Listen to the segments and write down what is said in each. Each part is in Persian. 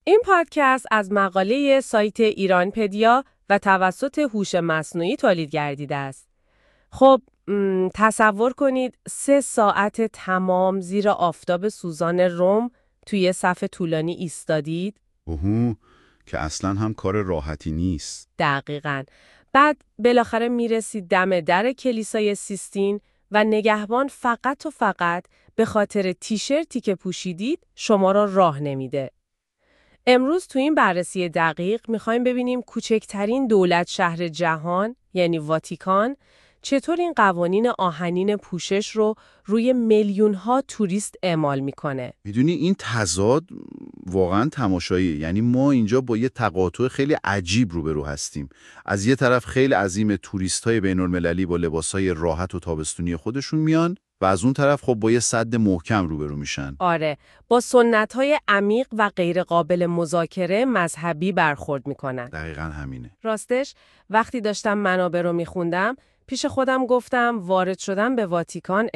این پادکست از مقاله سایت ایرانپدیا و توسط هوش مصنوعی تولید گردیده است. خب تصور کنید 3 ساعت تمام زیر آفتاب سوزان رم توی صف طولانی ایستادید. که اصلا هم کار راحتی نیست. دقیقاً. بعد بالاخره میرسید دم در کلیسای سیستین و نگهبان فقط و فقط به خاطر تیشرتی که پوشیدید شما را راه نمیده. امروز تو این بررسی دقیق میخوایم ببینیم کوچکترین دولت شهر جهان یعنی واتیکان چطور این قوانین آهنین پوشش رو روی میلیون‌ها توریست اعمال میکنه. میدونی این تضاد واقعا تماشاییه. یعنی ما اینجا با یه تقاطع خیلی عجیب روبرو هستیم. از یه طرف خیلی عظیم توریست‌های بین‌المللی با لباسای راحت و تابستونی خودشون میان و از اون طرف خب با یه سد محکم روبرو میشن. آره، با سنت‌های عمیق و غیر قابل مذاکره مذهبی برخورد میکنن. دقیقاً همینه. راستش وقتی داشتم منابع رو میخوندم پیش خودم گفتم وارد شدن به واتیکان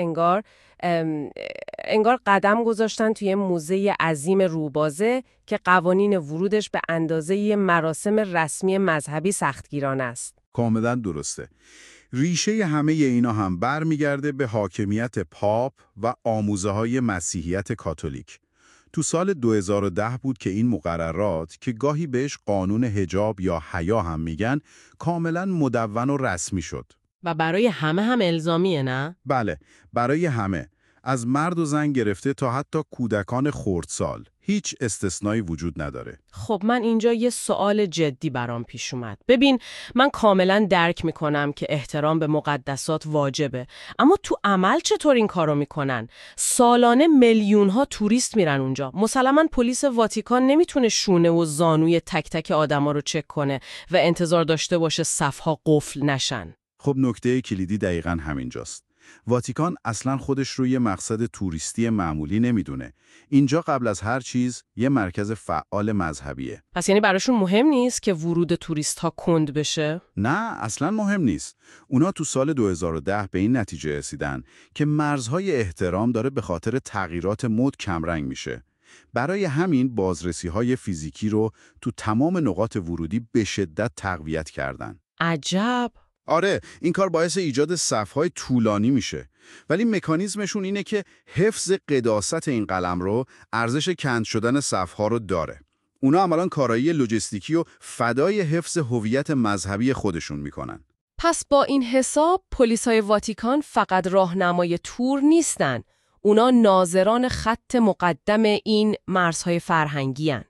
انگار قدم گذاشتن توی موزه عظیم روبازه که قوانین ورودش به اندازه یه مراسم رسمی مذهبی سختگیرانه است. کاملا درسته. ریشه همه اینا هم برمیگرده به حاکمیت پاپ و آموزه‌های مسیحیت کاتولیک. تو سال 2010 بود که این مقررات که گاهی بهش قانون حجاب یا حیا هم میگن کاملا مدون و رسمی شد. و برای همه هم الزامیه نه؟ بله، برای همه. از مرد و زن گرفته تا حتی کودکان خردسال. هیچ استثنایی وجود نداره. خب من اینجا یه سوال جدی برام پیش اومد. ببین من کاملا درک میکنم که احترام به مقدسات واجبه. اما تو عمل چطور این کارو میکنن؟ سالانه میلیون‌ها توریست میرن اونجا. مسلماً پلیس واتیکان نمیتونه شونه و زانوی تک تک آدما رو چک کنه و انتظار داشته باشه صف‌ها قفل نشن. خب نکته کلیدی دقیقاً همینجاست. واتیکان اصلاً خودش رو یه مقصد توریستی معمولی نمیدونه. اینجا قبل از هر چیز یه مرکز فعال مذهبیه. پس یعنی براشون مهم نیست که ورود توریست ها کند بشه؟ نه، اصلاً مهم نیست. اونا تو سال 2010 به این نتیجه رسیدن که مرزهای احترام داره به خاطر تغییرات مد کمرنگ میشه. برای همین بازرسی‌های فیزیکی رو تو تمام نقاط ورودی به شدت تقویت کردن. عجب. آره، این کار باعث ایجاد صف‌های طولانی میشه. ولی مکانیزمشون اینه که حفظ قداست این قلمرو ارزش کند شدن صف‌ها رو داره. اونا عملاً کارایی لوجستیکی و فدای حفظ هویت مذهبی خودشون میکنن. پس با این حساب پلیسای واتیکان فقط راهنمای تور نیستن. اونا ناظران خط مقدم این مرزهای فرهنگی هن.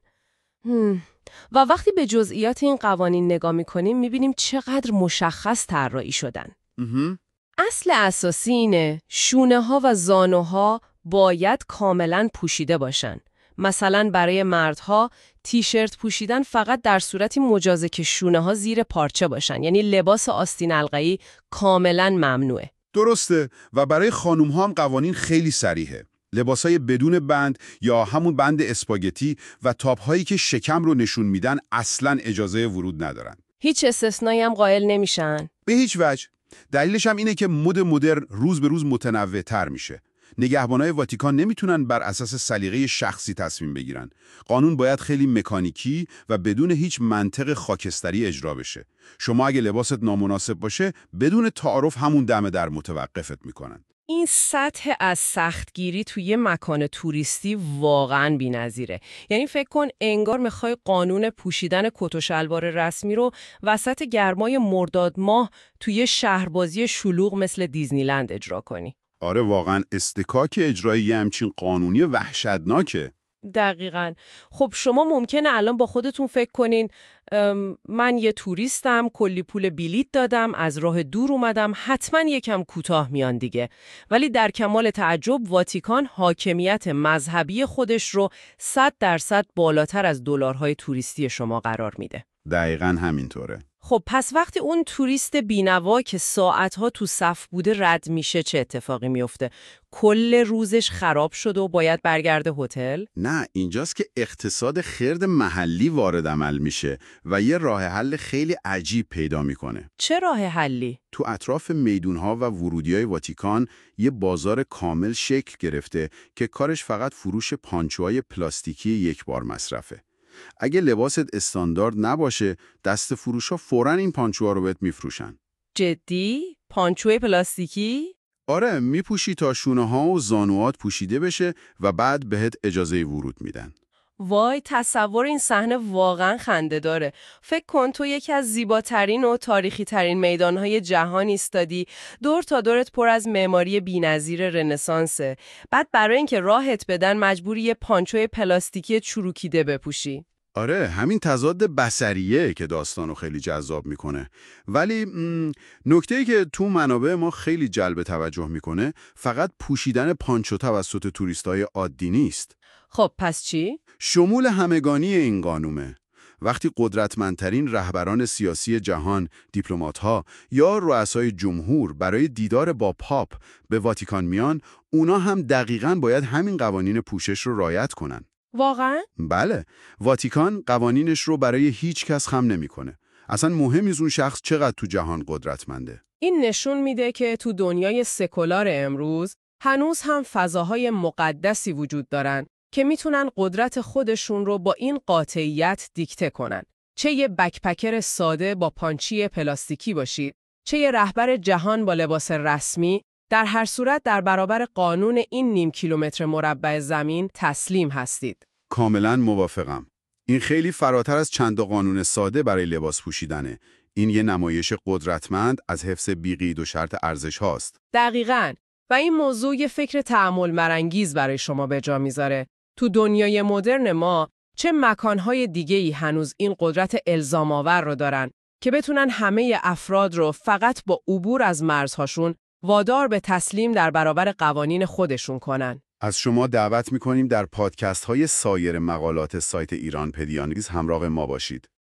و وقتی به جزئیات این قوانین نگاه می‌کنیم می‌بینیم چقدر مشخص طراحی شدن. اصل اساسی اینه شونه‌ها و زانوها باید کاملاً پوشیده باشن. مثلا برای مردها تیشرت پوشیدن فقط در صورتی مجازه که شونه‌ها زیر پارچه باشن. یعنی لباس آستین حلقه‌ای کاملاً ممنوعه. درسته. و برای خانوم‌ها هم قوانین خیلی صریحه. لباسای بدون بند یا همون بند اسپاگتی و تاپ‌هایی که شکم رو نشون میدن اصلاً اجازه ورود ندارن. هیچ استثنایی هم قائل نمیشن. به هیچ وجه. دلیلش هم اینه که مد مدرن روز به روز متنوع‌تر میشه. نگهبانای واتیکان نمیتونن بر اساس سلیقه شخصی تصمیم بگیرن. قانون باید خیلی مکانیکی و بدون هیچ منطق خاکستری اجرا بشه. شما اگه لباست نامناسب باشه بدون تعارف همون دم در متوقفت میکنن. این سطح از سختگیری توی مکان توریستی واقعاً بی‌نظیره. یعنی فکر کن انگار میخوای قانون پوشیدن کت و شلوار رسمی رو وسط گرمای مرداد ماه توی شهربازی شلوغ مثل دیزنیلند اجرا کنی. آره واقعاً استکاک اجرای یه همچین قانونی وحشتناکه. دقیقاً. خب شما ممکنه الان با خودتون فکر کنین من یه توریستم، کلی پول بلیت دادم، از راه دور اومدم، حتما یکم کوتاه میان دیگه. ولی در کمال تعجب واتیکان حاکمیت مذهبی خودش رو 100% بالاتر از دلارهای توریستی شما قرار میده. دقیقاً همینطوره. خب پس وقتی اون توریست بینوا که ساعتها تو صف بوده رد میشه چه اتفاقی میفته؟ کل روزش خراب شده و باید برگرده هتل؟ نه، اینجاست که اقتصاد خرد محلی وارد عمل میشه و یه راه حل خیلی عجیب پیدا میکنه. چه راه حلی؟ تو اطراف میدونها و ورودیای واتیکان یه بازار کامل شکل گرفته که کارش فقط فروش پانچوهای پلاستیکی یک بار مصرفه. اگه لباست استاندارد نباشه، دست فروشا فوراً این پانچوها رو بهت میفروشن. جدی؟ پانچوی پلاستیکی؟ آره، میپوشی تا شونه‌ها و زانوات پوشیده بشه و بعد بهت اجازه ورود میدن. وای، تصور این صحنه واقعا خنده داره. فکر کن تو یکی از زیباترین و تاریخی ترین میدانهای جهان ایستادی، دور تا دورت پر از معماری بی‌نظیر رنسانسه. بعد برای اینکه راهت بدن مجبوری یه پانچوی پلاستیکی چروکیده بپوشی. آره، همین تضاد بصریه که داستانو خیلی جذاب میکنه. ولی نکته‌ای که تو منابع ما خیلی جلب توجه میکنه، فقط پوشیدن پانچو توسط توریستای عادی نیست. خب پس چی؟ شمول همگانی این قانونه. وقتی قدرتمندترین رهبران سیاسی جهان، دیپلمات‌ها یا رؤسای جمهور برای دیدار با پاپ به واتیکان میان، اونا هم دقیقاً باید همین قوانین پوشش رو رعایت کنن. واقعا؟ بله، واتیکان قوانینش رو برای هیچ کس خم نمی‌کنه. اصلا مهم نیست اون شخص چقدر تو جهان قدرتمنده. این نشون میده که تو دنیای سکولار امروز هنوز هم فضاهای مقدسی وجود دارن که میتونن قدرت خودشون رو با این قاطعیت دیکته کنن. چه یه بکپکر ساده با پانچی پلاستیکی باشید، چه یه رهبر جهان با لباس رسمی، در هر صورت در برابر قانون این نیم کیلومتر مربع زمین تسلیم هستید. کاملا موافقم. این خیلی فراتر از چند تا قانون ساده برای لباس پوشیدنه. این یه نمایش قدرتمند از حفظ بی‌قید و شرط ارزش هاست. دقیقاً. و این موضوع یه فکر تأمل برانگیز برای شما به جا میذاره. تو دنیای مدرن ما چه مکانهای دیگه‌ای هنوز این قدرت الزام‌آور رو دارن که بتونن همه افراد رو فقط با عبور از مرزهاشون وادار به تسلیم در برابر قوانین خودشون کنن. از شما دعوت می‌کنیم در پادکست‌های سایر مقالات سایت ایران پدیا نیز همراه ما باشید.